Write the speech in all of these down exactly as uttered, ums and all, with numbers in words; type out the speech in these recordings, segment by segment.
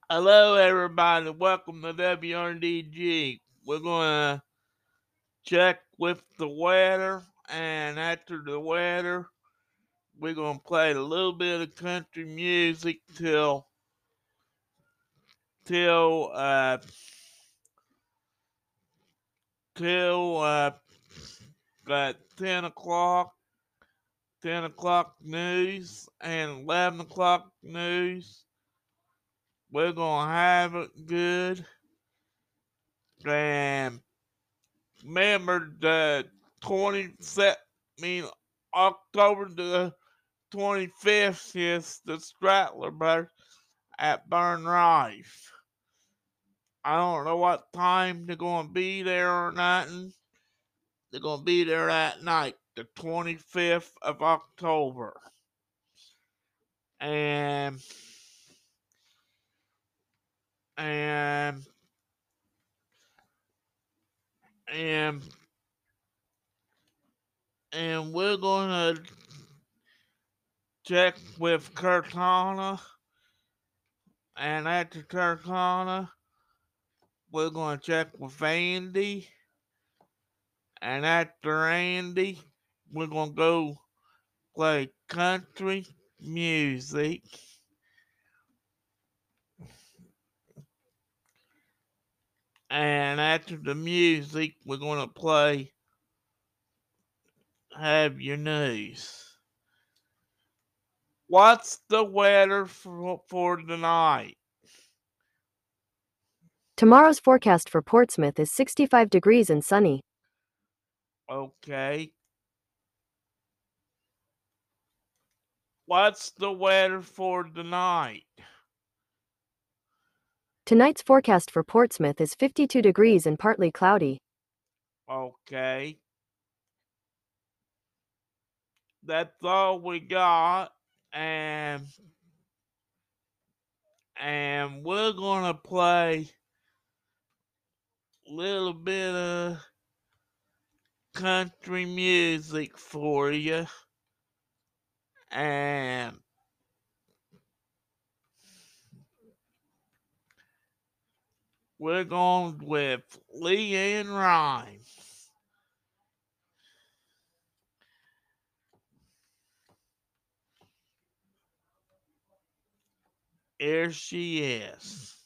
Hello, everybody. Welcome to W R D G. We're going to check with the weather, and after the weather, we're going to play a little bit of country music till till uh till uh at ten o'clock, ten o'clock news, and eleven o'clock news. We're going to have it good, and remember the twenty-second, I mean October the twenty-fifth is the Strattler birth at Burn Rife. I don't know what time they're going to be there or nothing. They're going to be there that night, the twenty-fifth of October. And, and, and, and we're going to check with Cortana. And after Cortana, we're going to check with Andy. And after Andy, we're going to go play country music. And after the music, we're going to play Have Your News. What's the weather for, for tonight? Tomorrow's forecast for Portsmouth is sixty-five degrees and sunny. Okay. What's the weather for tonight? Tonight's forecast for Portsmouth is fifty-two degrees and partly cloudy. Okay. That's all we got. And and we're gonna play a little bit of country music for you. And we're going with LeAnn Rimes. Here she is.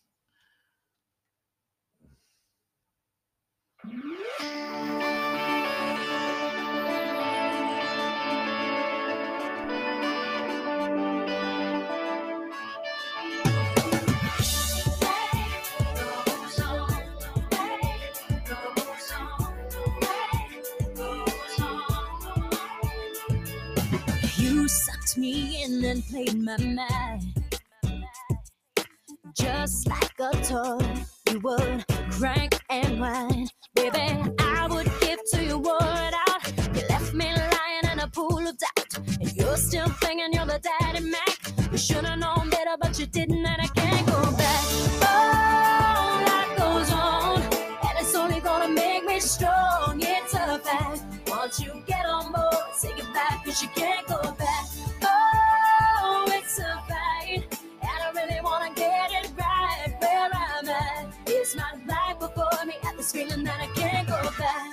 You sucked me in and played my mind. Just like a toy, you would crank and whine. Baby, I would give to you word out. You left me lying in a pool of doubt, and you're still thinking you're the daddy Mac. You should have known better, but you didn't, and I can't go back. Oh, life goes on, and it's only gonna make me strong. It's a fact. Once you get on board, say goodbye, cause you can't go back. Oh, it's a fight, and I really wanna get it right. Where I'm at, it's my life before me, and this feeling that I can't go back.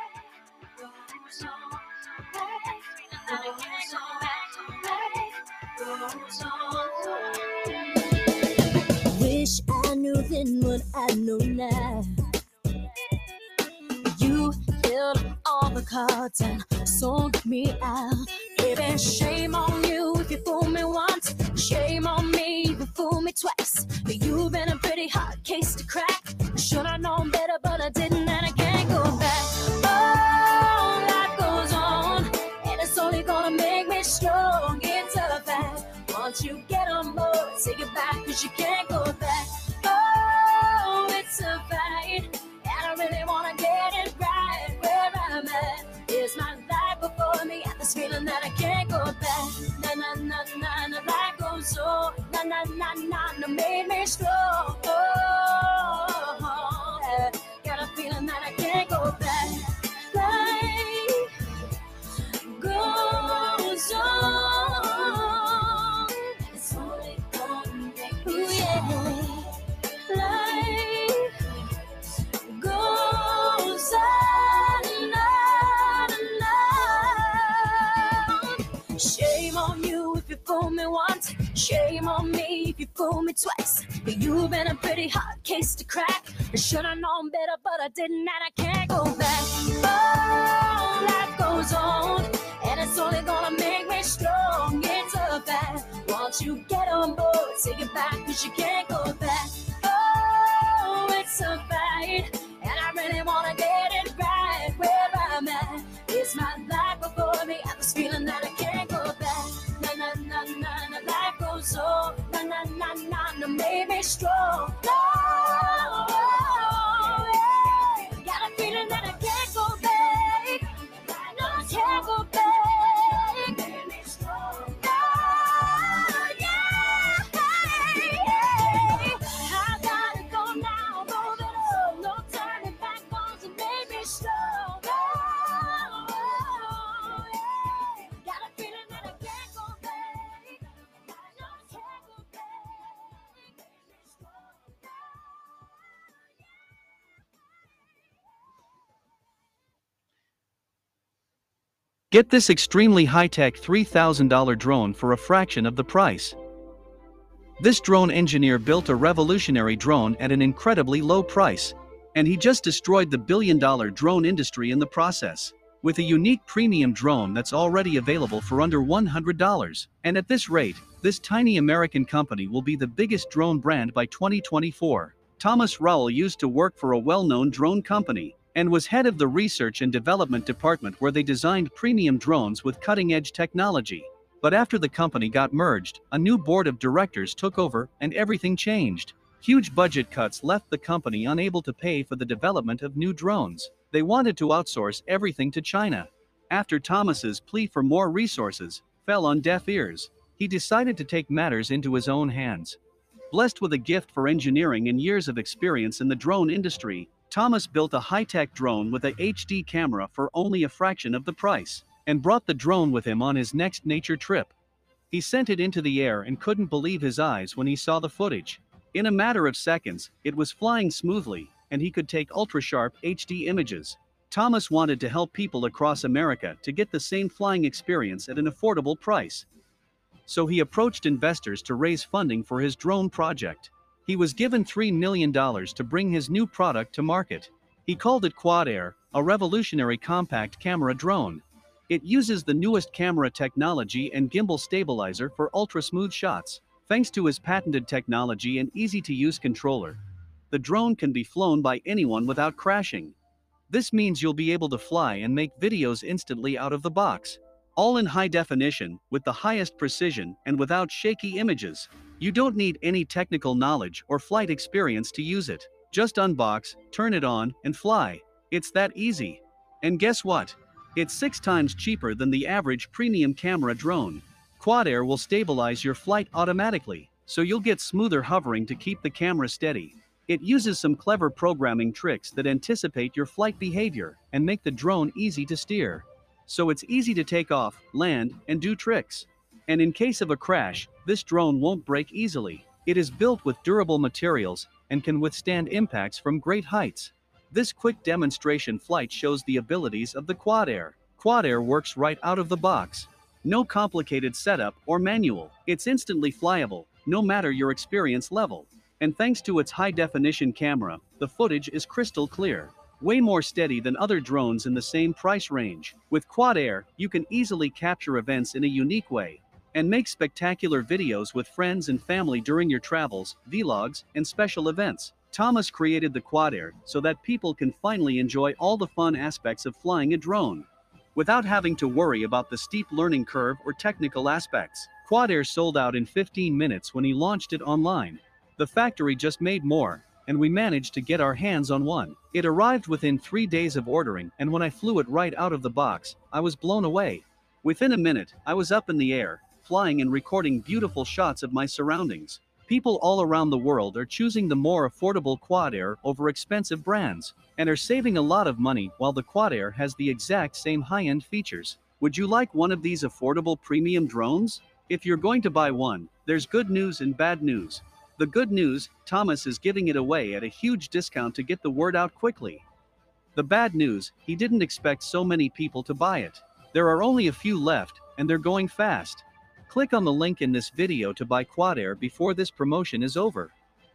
Wish I knew then what I know now. You held all the cards and sold me out. Baby, shame on you if you fool me once. Shame on me if you fool me twice. You've been a pretty hard case to crack. Should have known better, but I didn't, and I can't go back. Oh, life goes on, and it's only gonna make me strong. It's a fact. Once you get on board, say goodbye, cause you can't go back. Oh, it's a fight, and I really wanna get it right. Where I'm at, is my life before me, and this feeling that I can't go back. Na na na na na, life goes on. Na na na na na, made me strong. Oh, yeah. Got a feeling that I can't go back. Life goes on. It's only gonna make me strong. fool me twice. You've been a pretty hard case to crack. I should've known better, but I didn't, and I can't go back. Oh, life goes on, and it's only gonna make me strong. It's a fact. Once you get on board, take it back, cause you can't go back. Oh, it's a fight, and I really wanna get it right. Where I'm at, it's my life before me. I have this feeling that I can't go back. Na na na na na, life goes on. Na na na na na, made me strong. Oh, yeah. Got a feeling that I can't go back. No, I can't go back. Made me strong. Oh, yeah. I gotta go now, move it on. No turning back, 'cause it made me strong. Oh, yeah. Got a feeling that I can't go back. No, I can't go back. Made me strong. Get this extremely high-tech three thousand dollar drone for a fraction of the price. This drone engineer built a revolutionary drone at an incredibly low price, and he just destroyed the billion-dollar drone industry in the process. With a unique premium drone that's already available for under one hundred dollars. And at this rate, this tiny American company will be the biggest drone brand by twenty twenty-four. Thomas Rowell used to work for a well-known drone company, and was head of the research and development department where they designed premium drones with cutting-edge technology. But after the company got merged, a new board of directors took over, and everything changed. Huge budget cuts left the company unable to pay for the development of new drones. They wanted to outsource everything to China. After Thomas's plea for more resources fell on deaf ears, he decided to take matters into his own hands. Blessed with a gift for engineering and years of experience in the drone industry, Thomas built a high-tech drone with a H D camera for only a fraction of the price, and brought the drone with him on his next nature trip. He sent it into the air and couldn't believe his eyes when he saw the footage. In a matter of seconds, it was flying smoothly, and he could take ultra-sharp H D images. Thomas wanted to help people across America to get the same flying experience at an affordable price. So he approached investors to raise funding for his drone project. He was given three million dollars to bring his new product to market. He called it Quad Air, a revolutionary compact camera drone. It uses the newest camera technology and gimbal stabilizer for ultra-smooth shots. Thanks to his patented technology and easy-to-use controller, the drone can be flown by anyone without crashing. This means you'll be able to fly and make videos instantly out of the box. All in high definition, with the highest precision, and without shaky images. You don't need any technical knowledge or flight experience to use it. Just unbox, turn it on, and fly. It's that easy. And guess what? It's six times cheaper than the average premium camera drone. Quad Air will stabilize your flight automatically, so you'll get smoother hovering to keep the camera steady. It uses some clever programming tricks that anticipate your flight behavior and make the drone easy to steer. So it's easy to take off, land, and do tricks. And in case of a crash, this drone won't break easily. It is built with durable materials and can withstand impacts from great heights. This quick demonstration flight shows the abilities of the Quad Air. Quad Air works right out of the box. No complicated setup or manual. It's instantly flyable, no matter your experience level. And thanks to its high-definition camera, the footage is crystal clear. Way more steady than other drones in the same price range. With Quad Air, you can easily capture events in a unique way and make spectacular videos with friends and family during your travels, vlogs, and special events. Thomas created the Quad Air so that people can finally enjoy all the fun aspects of flying a drone without having to worry about the steep learning curve or technical aspects. Quad Air sold out in fifteen minutes when he launched it online. The factory just made more, and we managed to get our hands on one. It arrived within three days of ordering, and when I flew it right out of the box, I was blown away. Within a minute, I was up in the air, flying and recording beautiful shots of my surroundings. People all around the world are choosing the more affordable Quad Air over expensive brands, and are saving a lot of money while the Quad Air has the exact same high-end features. Would you like one of these affordable premium drones? If you're going to buy one, there's good news and bad news. The good news, Thomas is giving it away at a huge discount to get the word out quickly. The bad news, he didn't expect so many people to buy it. There are only a few left, and they're going fast. Click on the link in this video to buy QuadAir before this promotion is over.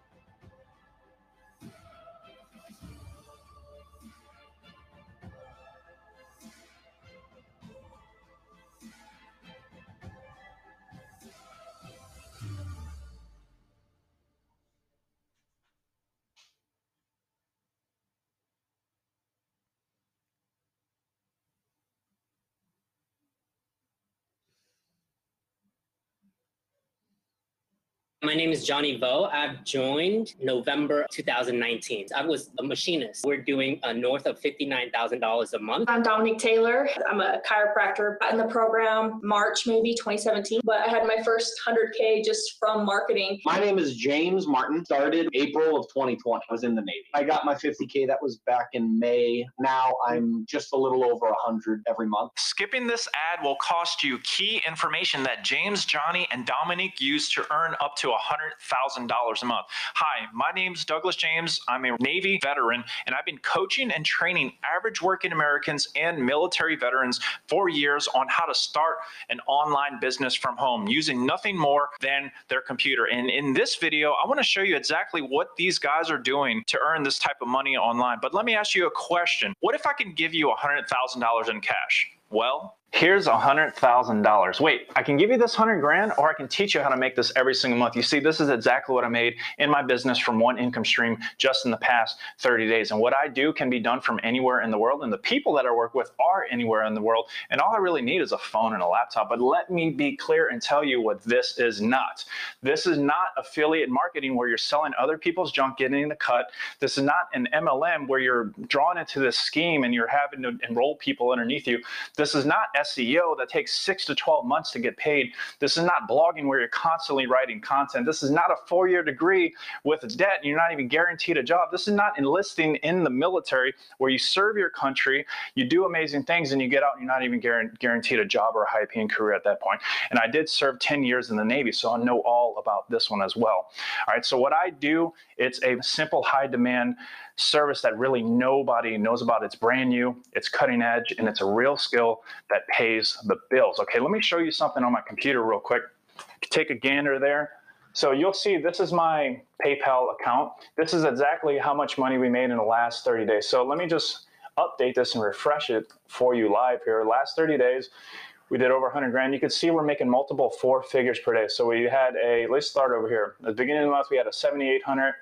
My name is Johnny Vo. I've joined November two thousand nineteen. I was a machinist. We're doing uh, north of fifty-nine thousand dollars a month. I'm Dominique Taylor. I'm a chiropractor. Got in the program March maybe twenty seventeen, but I had my first one hundred K just from marketing. My name is James Martin. Started April of twenty twenty. I was in the Navy. I got my fifty K. That was back in May. Now I'm just a little over one hundred every month. Skipping this ad will cost you key information that James, Johnny, and Dominique use to earn up to one hundred thousand dollars a month. Hi, my name's Douglas James. I'm a Navy veteran, and I've been coaching and training average working Americans and military veterans for years on how to start an online business from home using nothing more than their computer. And in this video, I want to show you exactly what these guys are doing to earn this type of money online. But let me ask you a question. What if I can give you one hundred thousand dollars in cash? Well, here's one hundred thousand dollars. Wait, I can give you this one hundred grand, or I can teach you how to make this every single month. You see, this is exactly what I made in my business from one income stream just in the past thirty days. And what I do can be done from anywhere in the world. And the people that I work with are anywhere in the world. And all I really need is a phone and a laptop. But let me be clear and tell you what this is not. This is not affiliate marketing where you're selling other people's junk, getting the cut. This is not an M L M where you're drawn into this scheme and you're having to enroll people underneath you. This is not S E O that takes six to twelve months to get paid. This is not blogging where you're constantly writing content. This is not a four-year degree with debt and you're not even guaranteed a job. This is not enlisting in the military where you serve your country, you do amazing things, and you get out and you're not even guaranteed a job or a high-paying career at that point. And I did serve ten years in the Navy, so I know all about this one as well. All right, so what I do, it's a simple high-demand service that really nobody knows about. It's brand new, it's cutting edge, and it's a real skill that pays the bills. Okay, let me show you something on my computer real quick. Take a gander there. So you'll see this is my PayPal account. This is exactly how much money we made in the last thirty days. So let me just update this and refresh it for you live here. Last thirty days, we did over one hundred grand. You can see we're making multiple four figures per day. So we had a, let's start over here. At the beginning of the month, we had a seventy-eight hundred.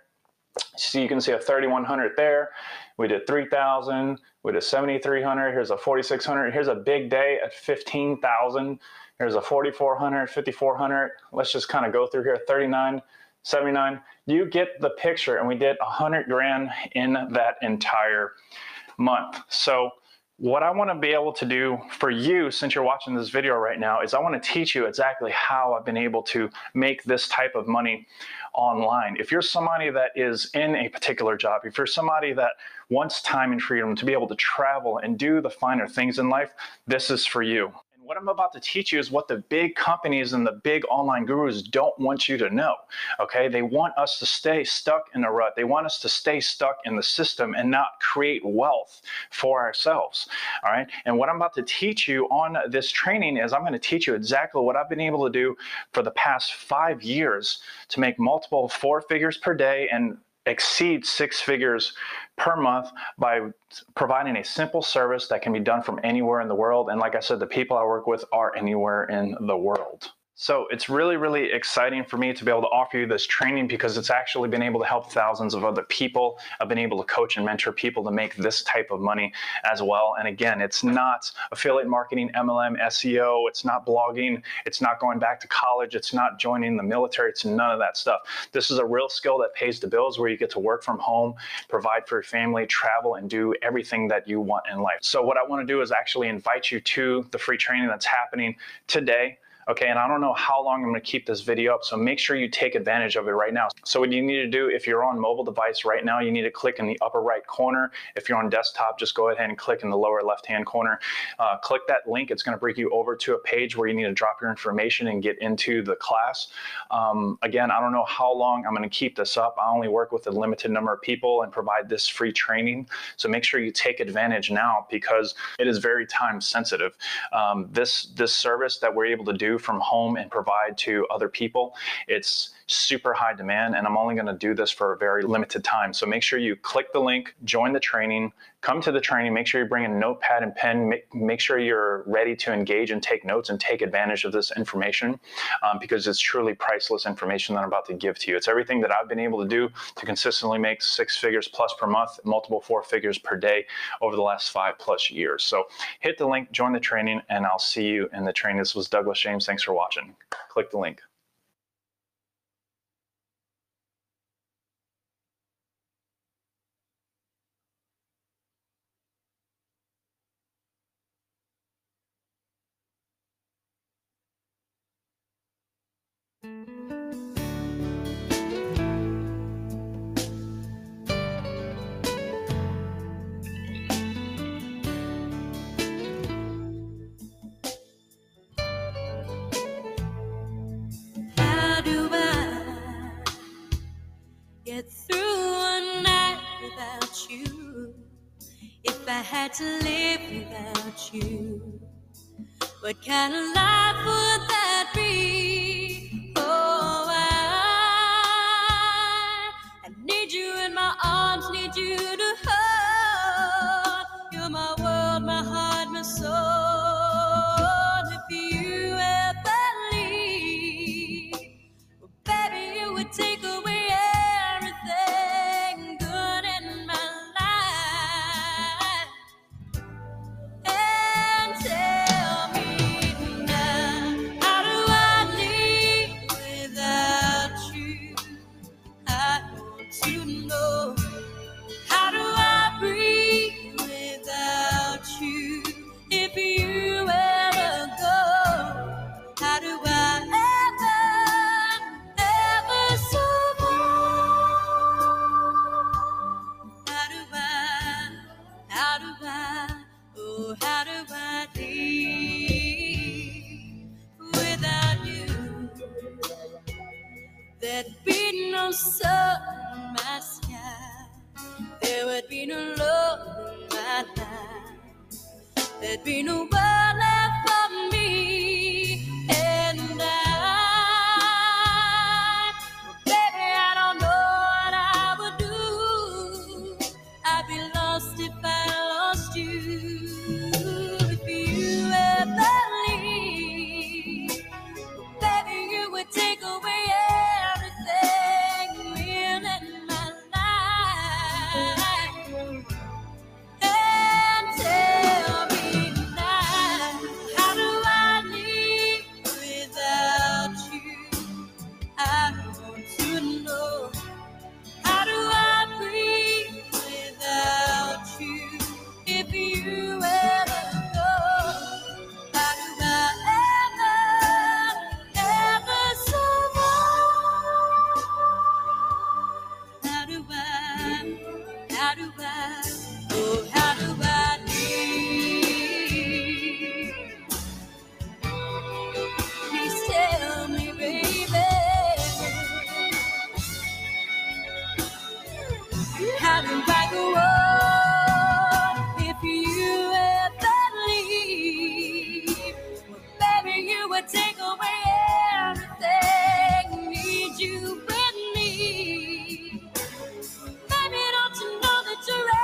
So you can see a thirty-one hundred there. We did three thousand. We did seventy-three hundred. Here's a forty-six hundred. Here's a big day at fifteen thousand. Here's a forty-four hundred, fifty-four hundred. Let's just kind of go through here. thirty-nine, seventy-nine. You get the picture, and we did one hundred grand in that entire month. So what I want to be able to do for you, since you're watching this video right now, is I want to teach you exactly how I've been able to make this type of money online. If you're somebody that is in a particular job, if you're somebody that wants time and freedom to be able to travel and do the finer things in life, this is for you. And what I'm about to teach you is what the big companies and the big online gurus don't want you to know, okay? They want us to stay stuck in a rut. They want us to stay stuck in the system and not create wealth for ourselves, all right? And what I'm about to teach you on this training is I'm going to teach you exactly what I've been able to do for the past five years to make multiple four figures per day and exceed six figures per month by providing a simple service that can be done from anywhere in the world. And like I said, the people I work with are anywhere in the world. So it's really, really exciting for me to be able to offer you this training because it's actually been able to help thousands of other people. I've been able to coach and mentor people to make this type of money as well. And again, it's not affiliate marketing, M L M, S E O. It's not blogging. It's not going back to college. It's not joining the military. It's none of that stuff. This is a real skill that pays the bills where you get to work from home, provide for your family, travel, and do everything that you want in life. So what I want to do is actually invite you to the free training that's happening today. Okay, and I don't know how long I'm going to keep this video up, so make sure you take advantage of it right now. So what you need to do, if you're on mobile device right now, you need to click in the upper right corner. If you're on desktop, just go ahead and click in the lower left-hand corner. Uh, click that link. It's going to bring you over to a page where you need to drop your information and get into the class. Um, again, I don't know how long I'm going to keep this up. I only work with a limited number of people and provide this free training. So make sure you take advantage now because it is very time sensitive. Um, this, this service that we're able to do do from home and provide to other people. It's super high demand, and I'm only going to do this for a very limited time. So make sure you click the link, join the training, come to the training, make sure you bring a notepad and pen, make, make sure you're ready to engage and take notes and take advantage of this information, um, because it's truly priceless information that I'm about to give to you. It's everything that I've been able to do to consistently make six figures plus per month, multiple four figures per day over the last five plus years. So hit the link, join the training, and I'll see you in the training. This was Douglas James. Thanks for watching. Click the link. How do I get through a night without you? If I had to live without you, what kind of life would that be? Oh, I, I need you in my arms, need you to hold. You're my world, my heart, my soul. If you ever leave, well, baby, you would take away everything good in my life. And tell me now, how do I live without you? I want to know. How do I breathe without you? If you ever go, how do I ever, ever survive? How do I, how do I, oh, how do I live without you? There'd be no sun in my sky, there would be no love in my life, there'd be no world left for me and I. Well, baby, I don't know what I would do. I'd be lost if I lost you. If you ever leave, well, baby, you would take away everything real in my life. And tell me now, how do I live without you? I want to know. How do I breathe without you? If you ever go, how do I ever, ever survive? How do I, how do I, oh, how do I live? Please tell me, baby. How do I go on if you ever leave? Well, baby, you would take away everything. Need you with me. Baby, don't you know that you're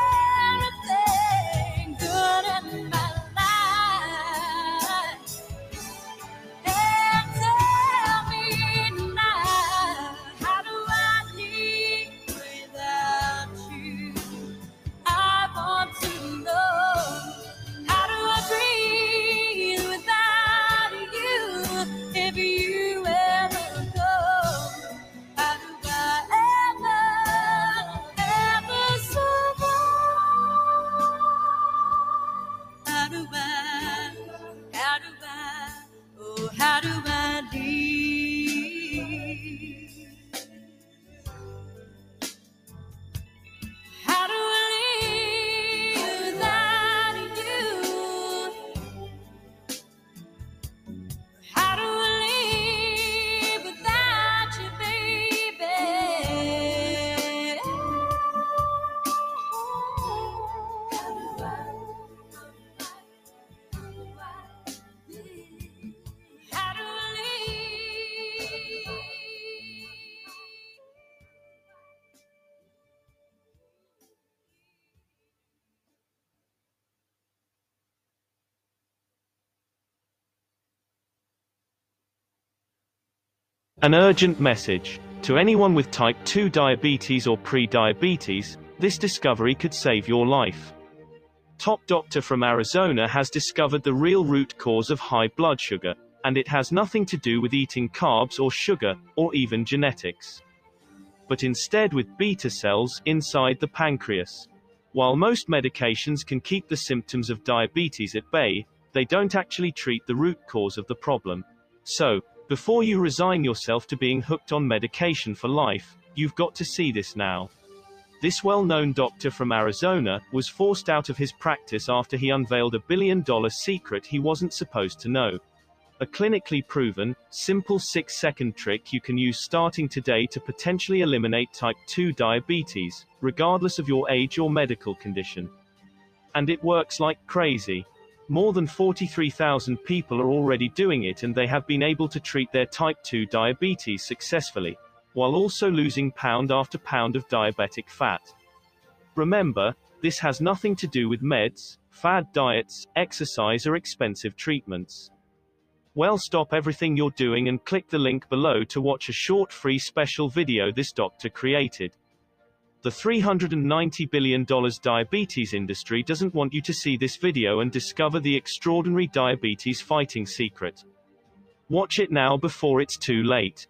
An urgent message. To anyone with type two diabetes or pre-diabetes, this discovery could save your life. Top doctor from Arizona has discovered the real root cause of high blood sugar, and it has nothing to do with eating carbs or sugar, or even genetics. But instead with beta cells inside the pancreas. While most medications can keep the symptoms of diabetes at bay, they don't actually treat the root cause of the problem. So, before you resign yourself to being hooked on medication for life, you've got to see this now. This well-known doctor from Arizona was forced out of his practice after he unveiled a billion-dollar secret he wasn't supposed to know. A clinically proven, simple six-second trick you can use starting today to potentially eliminate type two diabetes, regardless of your age or medical condition. And it works like crazy. More than forty-three thousand people are already doing it, and they have been able to treat their type two diabetes successfully, while also losing pound after pound of diabetic fat. Remember, this has nothing to do with meds, fad diets, exercise, or expensive treatments. Well, stop everything you're doing and click the link below to watch a short free special video this doctor created. The three hundred ninety billion dollar diabetes industry doesn't want you to see this video and discover the extraordinary diabetes fighting secret. Watch it now before it's too late.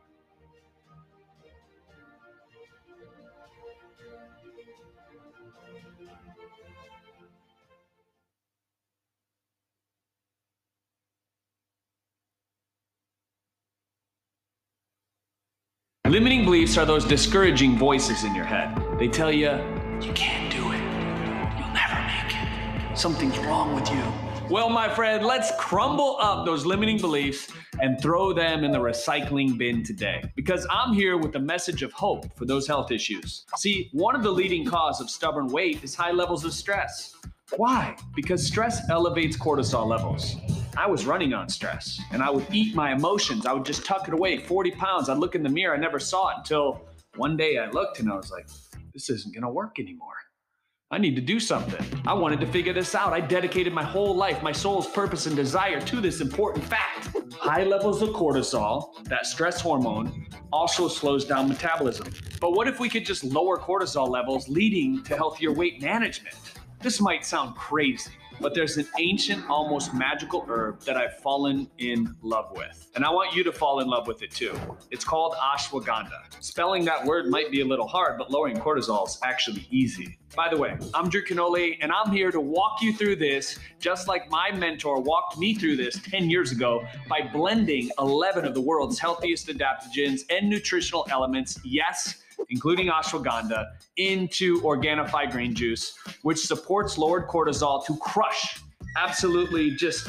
Limiting beliefs are those discouraging voices in your head. They tell you, you can't do it. You'll never make it. Something's wrong with you. Well, my friend, let's crumble up those limiting beliefs and throw them in the recycling bin today. Because I'm here with a message of hope for those health issues. See, one of the leading causes of stubborn weight is high levels of stress. Why? Because stress elevates cortisol levels. I was running on stress, and I would eat my emotions. I would just tuck it away, forty pounds. I'd look in the mirror. I never saw it until one day I looked and I was like, this isn't gonna work anymore. I need to do something. I wanted to figure this out. I dedicated my whole life, my soul's purpose and desire to this important fact. High levels of cortisol, that stress hormone, also slows down metabolism. But what if we could just lower cortisol levels, leading to healthier weight management? This might sound crazy, but there's an ancient, almost magical herb that I've fallen in love with. And I want you to fall in love with it too. It's called ashwagandha. Spelling that word might be a little hard, but lowering cortisol is actually easy. By the way, I'm Drew Canole, and I'm here to walk you through this, just like my mentor walked me through this ten years ago by blending eleven of the world's healthiest adaptogens and nutritional elements, yes, including ashwagandha, into Organifi green juice, which supports lowered cortisol to crush, absolutely just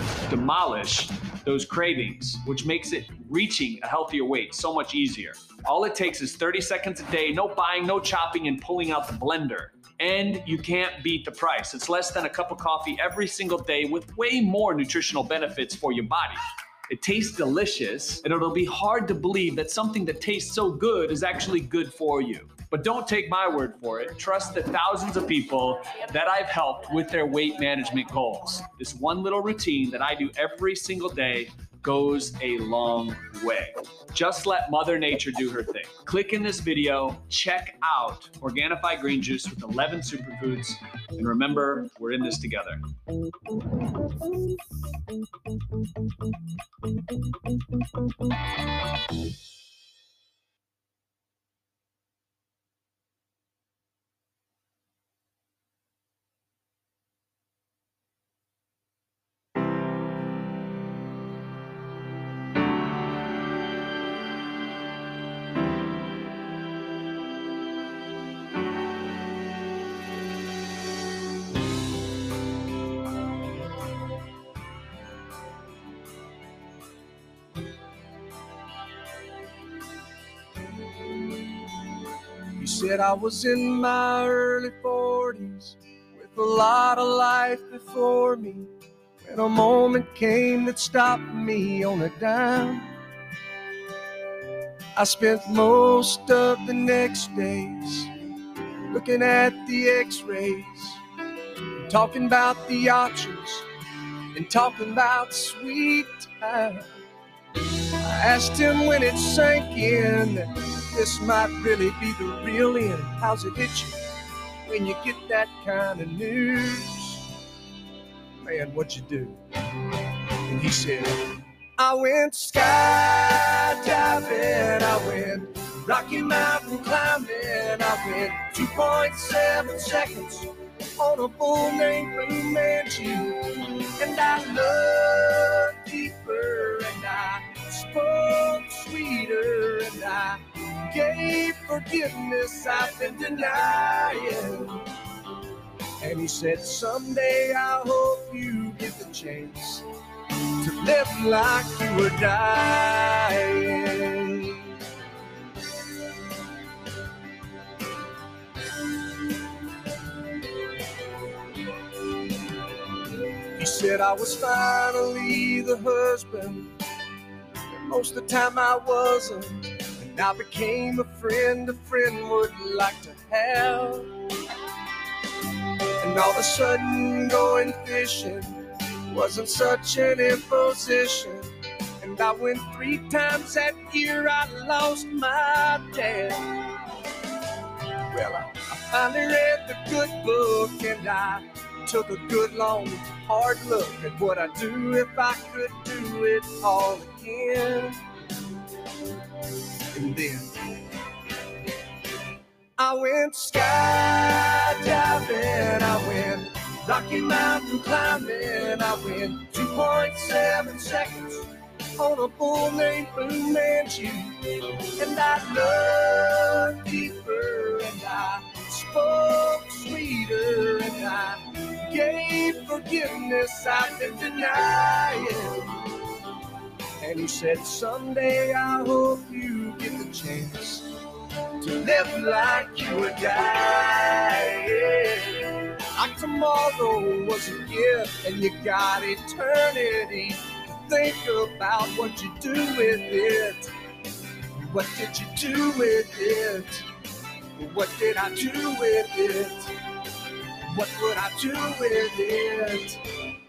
demolish those cravings, which makes it reaching a healthier weight so much easier. All it takes is thirty seconds a day, no buying, no chopping, and pulling out the blender. And you can't beat the price. It's less than a cup of coffee every single day with way more nutritional benefits for your body. It tastes delicious, and it'll be hard to believe that something that tastes so good is actually good for you. But don't take my word for it. Trust the thousands of people that I've helped with their weight management goals. This one little routine that I do every single day goes a long way. Just let Mother Nature do her thing. Click in this video, check out Organifi green juice with eleven superfoods, and remember, we're in this together. You said I was in my early forties with a lot of life before me, when a moment came that stopped me on a dime. I spent most of the next days looking at the x-rays, talking about the options and talking about sweet time. I asked him when it sank in that this might really be the real end. How's it hit you when you get that kind of news? Man, what'd you do? And he said, I went skydiving, I went Rocky Mountain climbing, I went two point seven seconds on a bull named Fu Manchu. And I loved deeper, and I spoke sweeter, and I gave forgiveness I've been denying. And he said, someday I hope you get the chance to live like you were dying. He said I was finally the husband, and most of the time I wasn't. And I became a friend a friend would like to have. And all of a sudden going fishing wasn't such an imposition. And I went three times that year, I lost my dad. Well, I, I finally read the good book, and I took a good long hard look at what I'd do if I could do it all again. And then I went skydiving, I went Rocky Mountain climbing, I went two point seven seconds on a bull named Fu Manchu. And I loved deeper, and I spoke sweeter, and I gave forgiveness I've been denying. And he said, someday I hope you get the chance to live like you were dying. Like tomorrow was a gift, and you got eternity to think about what you do with it. What did you do with it? What did I do with it? What would I do with it?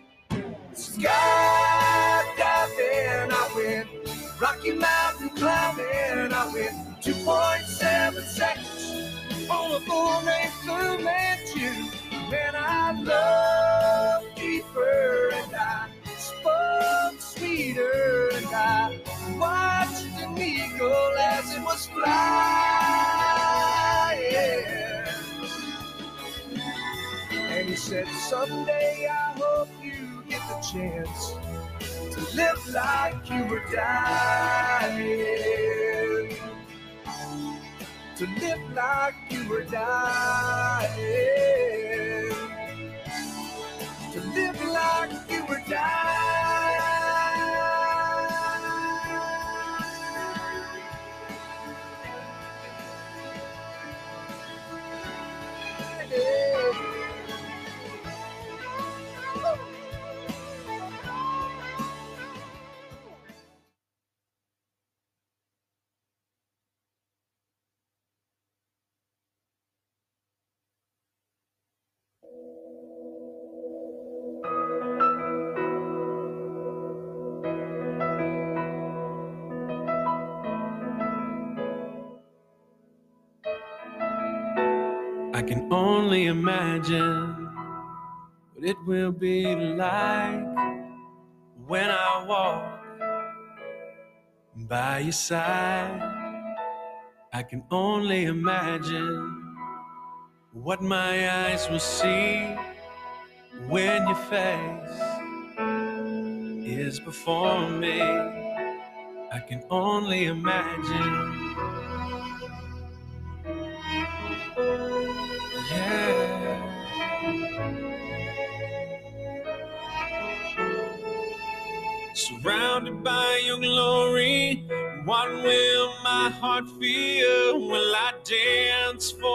Skydiving, I went Rocky Mountain climbing, I went two point seven seconds on a bull named Fu Manchu. Man, I loved deeper, and I spoke sweeter, and I watched an eagle as it was flying. And he said, someday I hope you get the chance to live like you were dying. To live like you were dying. To live like you were dying. I can only imagine what it will be like when I walk by your side. I can only imagine what my eyes will see when your face is before me. I can only imagine. Yeah. Surrounded by your glory, what will my heart feel? Will I dance for